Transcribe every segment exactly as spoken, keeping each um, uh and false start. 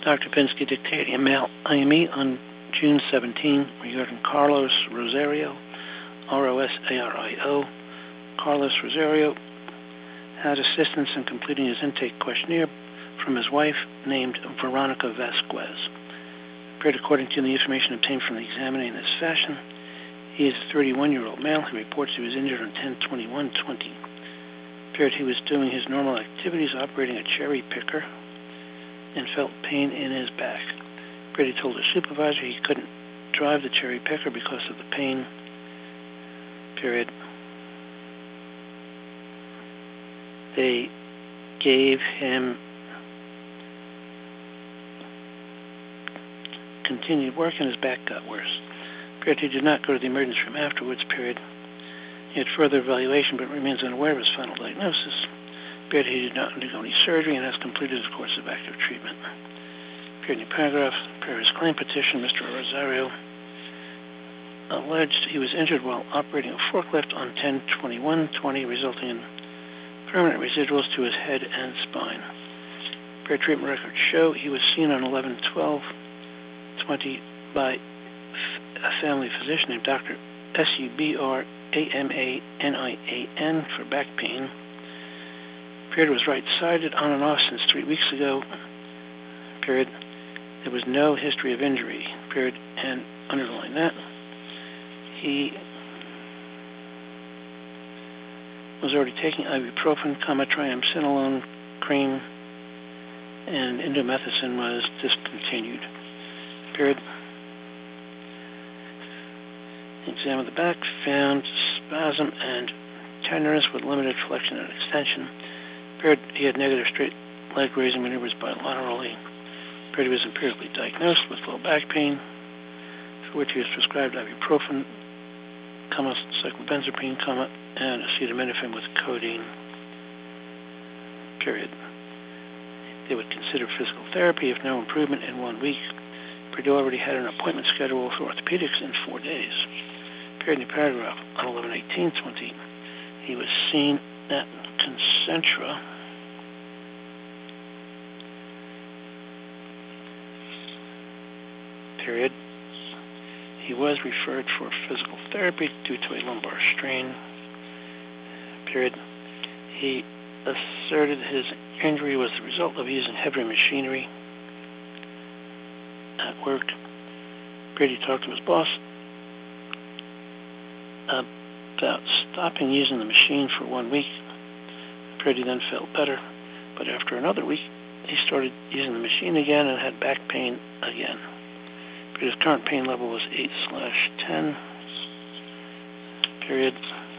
Doctor Pinsky dictating a mail I M E on June seventeenth regarding Carlos Rosario, R O S A R I O. Carlos Rosario had assistance in completing his intake questionnaire from his wife, named Veronica Vasquez. Appeared according to the information obtained from the examiner in this fashion. He is a thirty-one-year-old male who reports he was injured on ten twenty-one twenty. Appeared he was doing his normal activities, operating a cherry picker, and felt pain in his back. Appeared he told his supervisor he couldn't drive the cherry picker because of the pain. Period. They gave him continued work and his back got worse. Period. He did not go to the emergency room afterwards. Period. He had further evaluation but remains unaware of his final diagnosis. Period. He did not undergo any surgery and has completed his course of active treatment. Period. New paragraph. Per his claim petition, Mister Rosario alleged he was injured while operating a forklift on ten twenty-one twenty, resulting in permanent residuals to his head and spine. Per treatment records show he was seen on eleven twelve twenty by a family physician named Doctor S U B R A M A N I A N for back pain. Period. Was right-sided on and off since three weeks ago. Period. There was no history of injury. Period. And underline that. He was already taking ibuprofen, comma, triamcinolone cream, and indomethacin was discontinued. Period. Exam of the back found spasm and tenderness with limited flexion and extension. Period. He had negative straight leg raising maneuvers bilaterally. Period. He was empirically diagnosed with low back pain, for which he was prescribed ibuprofen, comma, cyclobenzapine, comma, and acetaminophen with codeine. Period. They would consider physical therapy if no improvement in one week. Purdue already had an appointment scheduled for orthopedics in four days. Period. New paragraph. On eleven eighteen twenty, he was seen at Concentra period. He was referred for physical therapy due to a lumbar strain. Period. He asserted his injury was the result of using heavy machinery at work. Period. He talked to his boss about stopping using the machine for one week. Period. He then felt better, but after another week, he started using the machine again and had back pain again. Period. His current pain level was eight slash ten. Period.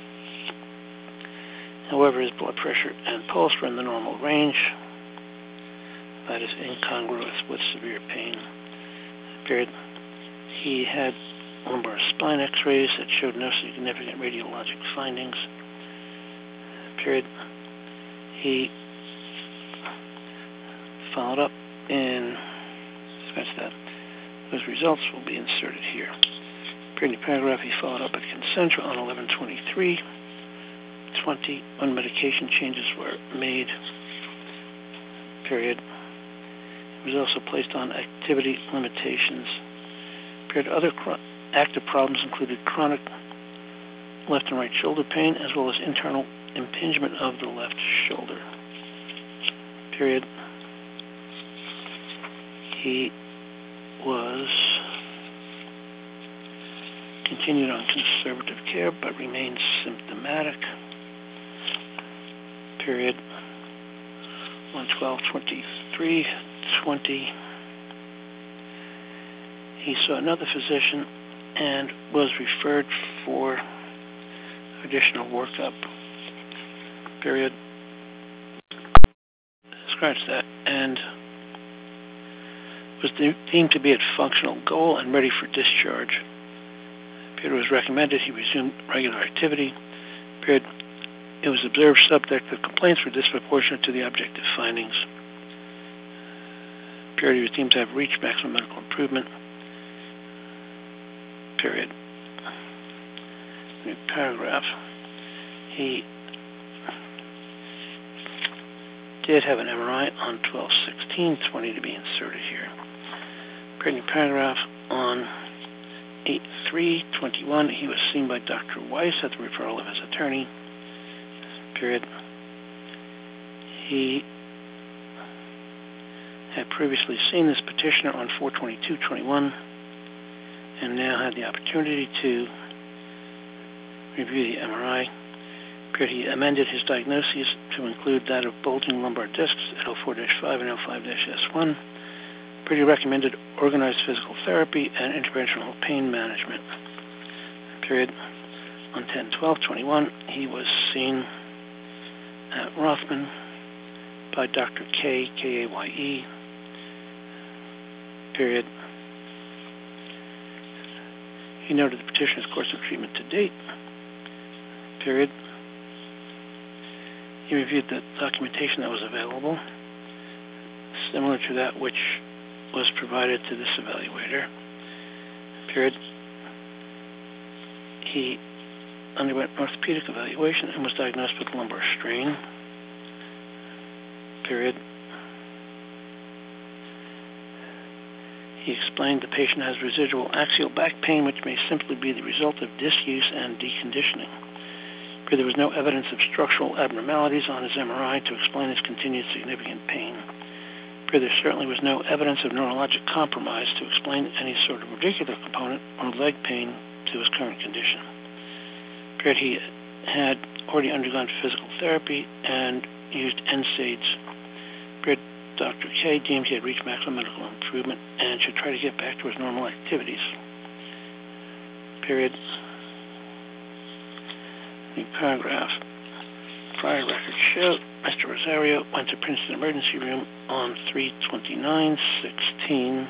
However, his blood pressure and pulse were in the normal range. That is incongruous with severe pain. Period. He had lumbar spine x-rays that showed no significant radiologic findings. Period. He followed up in, scratch that. Those results will be inserted here. Period. Paragraph, he followed up at Concentra on eleven twenty-three twenty when medication changes were made. Period. He was also placed on activity limitations. Period. Other active problems included chronic left and right shoulder pain, as well as internal impingement of the left shoulder. Period. He was continued on conservative care, but remained symptomatic. Period. On twelve twenty-three twenty, he saw another physician and was referred for additional workup. Period. Scratch that. And was deemed to be at functional goal and ready for discharge. Period. Was recommended he resume regular activity. Period. It was observed subjective complaints were disproportionate to the objective findings. Period. He was deemed to have reached maximum medical improvement. Period. New paragraph. He did have an M R I on twelve sixteen twenty to be inserted here. Period. Paragraph on eight three twenty-one, he was seen by Doctor Weiss at the referral of his attorney. Period. He had previously seen this petitioner on four twenty-two twenty-one and now had the opportunity to review the M R I. Period. He amended his diagnoses to include that of bulging lumbar discs at L four dash five and L five dash S one. Period. Recommended organized physical therapy and interventional pain management. Period. On ten twelve twenty-one, he was seen at Rothman by Doctor K, K A Y E. Period. He noted the petitioner's course of treatment to date. Period. He reviewed the documentation that was available, similar to that which was provided to this evaluator. Period. He underwent orthopedic evaluation and was diagnosed with lumbar strain. Period. He explained the patient has residual axial back pain, which may simply be the result of disuse and deconditioning. Period. There was no evidence of structural abnormalities on his M R I to explain his continued significant pain. Period. There certainly was no evidence of neurologic compromise to explain any sort of radicular component or leg pain to his current condition. Period. He had already undergone physical therapy and used N SAIDs. Period. Doctor K deemed he had reached maximum medical improvement and should try to get back to his normal activities. Period. The paragraph. Prior records show Mister Rosario went to Princeton Emergency Room on three twenty-nine sixteen.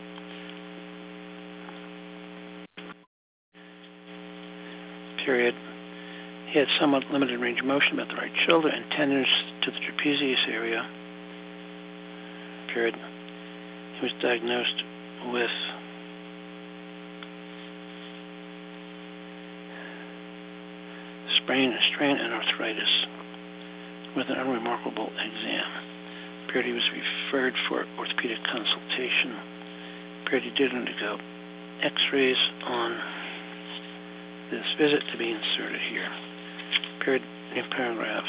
Period. He had somewhat limited range of motion about the right shoulder and tenderness to the trapezius area. Period. He was diagnosed with sprain, strain, and arthritis with an unremarkable exam. Period. He was referred for orthopedic consultation. Period. He did undergo x-rays on this visit to be inserted here. Period. In paragraph.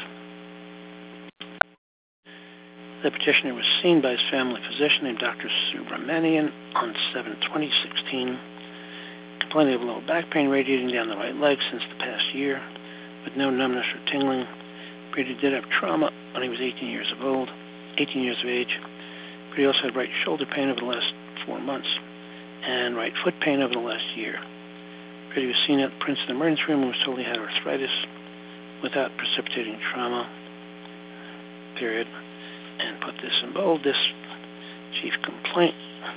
The petitioner was seen by his family physician named Doctor Subramanian on seven twenty sixteen, complaining of lower back pain radiating down the right leg since the past year, with no numbness or tingling. But he did have trauma when he was eighteen years of old, eighteen years of age. But he also had right shoulder pain over the last four months and right foot pain over the last year. But he was seen at Princeton Emergency Room and was told he had arthritis without precipitating trauma. Period. And put this in bold. This chief complaint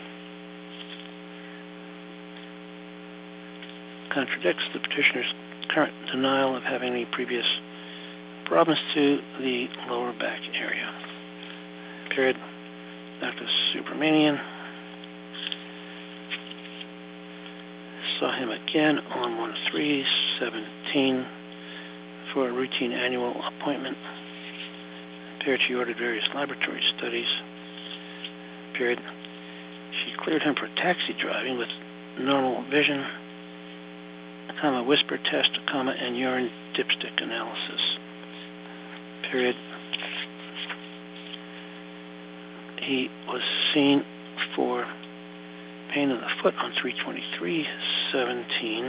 contradicts the petitioner's current denial of having any previous problems to the lower back area. Period. Doctor Subramanian saw him again on one three seventeen for a routine annual appointment. Period. She ordered various laboratory studies. Period. She cleared him for taxi driving with normal vision, comma, whisper test, comma, and urine dipstick analysis. Period. He was seen for pain in the foot on three twenty-three seventeen.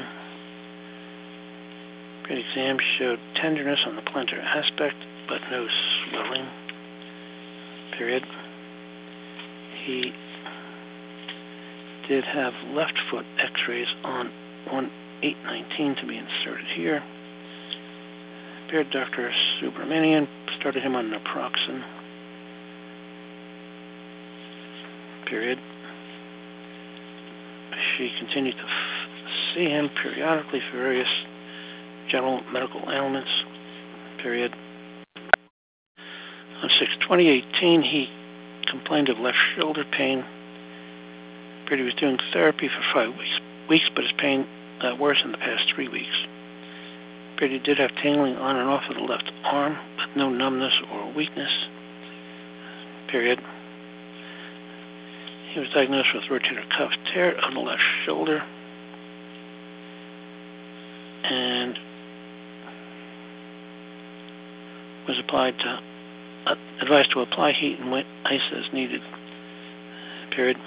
Period. Exam showed tenderness on the plantar aspect, but no swelling. Period. He did have left foot x-rays on one eight nineteen to be inserted here. Period. Doctor Subramanian started him on naproxen. Period. She continued to f- see him periodically for various general medical ailments. Period. On six twenty eighteen, he complained of left shoulder pain. Period. He was doing therapy for five weeks, weeks but his pain got worse in the past three weeks. Period. He did have tingling on and off of the left arm, but no numbness or weakness. period. He was diagnosed with rotator cuff tear on the left shoulder and was applied to uh, advised to apply heat and wet ice as needed. Period.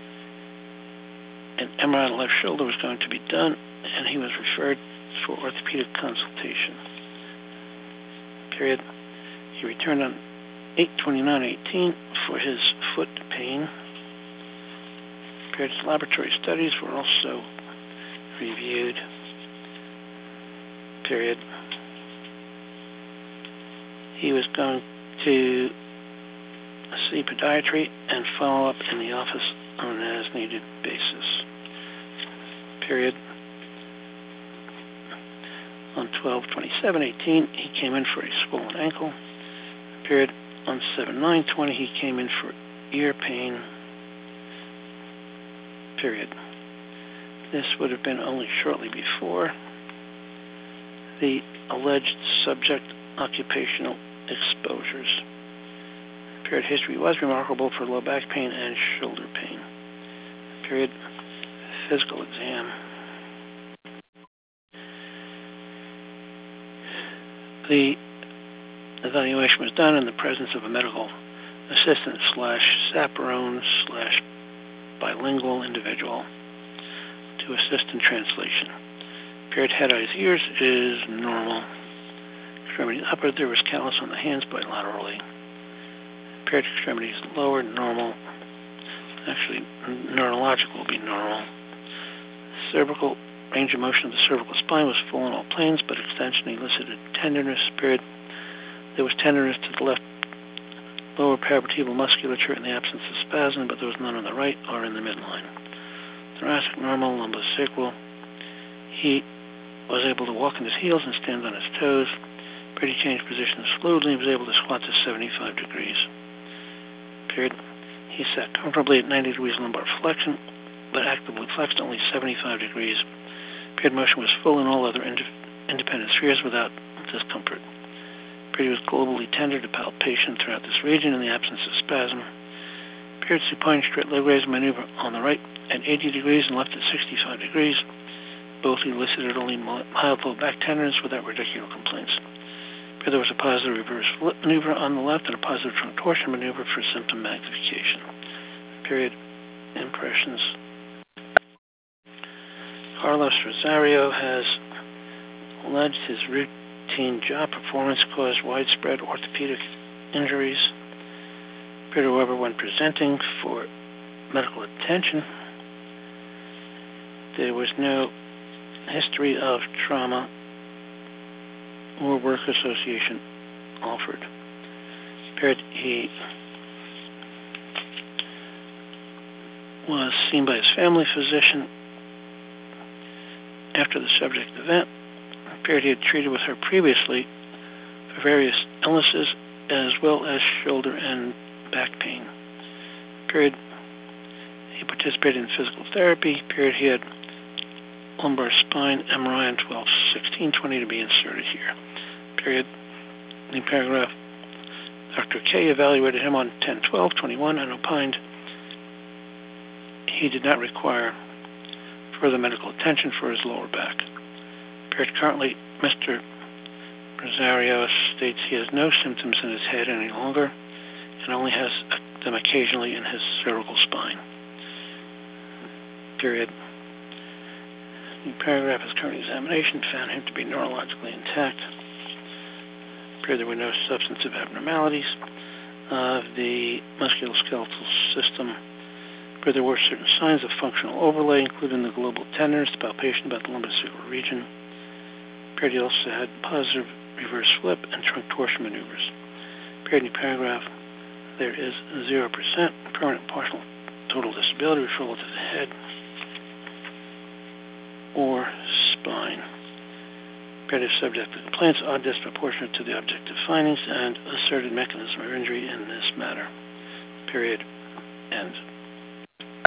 An M R I on the left shoulder was going to be done, and he was referred for orthopedic consultation. Period. He returned on eight twenty-nine eighteen for his foot pain. Period. His laboratory studies were also reviewed. Period. He was going to see podiatry and follow up in the office on an as-needed basis. Period. On twelve twenty-seven eighteen, he came in for a swollen ankle. Period. On seven nine twenty, he came in for ear pain. Period. This would have been only shortly before the alleged subject occupational exposures. Period. History was remarkable for low back pain and shoulder pain. Period. Physical exam. The evaluation was done in the presence of a medical assistant slash chaperone slash bilingual individual to assist in translation. Period. Head, eyes, ears is normal. Extremities upper, there was callus on the hands bilaterally. Period. Extremities lower, normal. Actually, neurological will be normal. Cervical range of motion of the cervical spine was full in all planes, but extension elicited tenderness. Period. There was tenderness to the left lower paravertebral musculature in the absence of spasm, but there was none on the right or in the midline. Thoracic normal, lumbosacral. He was able to walk on his heels and stand on his toes. Period. He changed positions fluidly and was able to squat to seventy-five degrees. Period. He sat comfortably at ninety degrees lumbar flexion, but actively flexed only seventy-five degrees. Period. Motion was full in all other ind independent spheres without discomfort. Period. Was globally tender to palpation throughout this region in the absence of spasm. Period. Supine straight leg raise maneuver on the right at eighty degrees and left at sixty-five degrees. Both elicited only mild low back tenderness without radicular complaints. Period. There was a positive reverse flip maneuver on the left and a positive trunk torsion maneuver for symptom magnification. Period. Impressions. Carlos Rosario has alleged his routine job performance caused widespread orthopedic injuries. Period. However, when presenting for medical attention, there was no history of trauma or work association offered. Period. He was seen by his family physician after the subject event. Period. He had treated with her previously for various illnesses as well as shoulder and back pain. Period. He participated in physical therapy. Period. He had lumbar spine M R I on twelve sixteen twenty to be inserted here. Period. In the paragraph, Doctor K evaluated him on ten twelve twenty-one and opined he did not require further medical attention for his lower back. Period. Currently, Mister Rosario states he has no symptoms in his head any longer and only has them occasionally in his cervical spine. Period. The paragraph, his current examination found him to be neurologically intact. Period. There were no substantive abnormalities of the musculoskeletal system. Period. There were certain signs of functional overlay, including the global tenderness, the palpation about the lumbosacral region. Period. He also had positive reverse flip and trunk torsion maneuvers. Period. In the paragraph, there is zero percent permanent partial total disability referable to the head or spine. Period. If subject to complaints are disproportionate to the objective findings and asserted mechanism of injury in this matter. Period. End.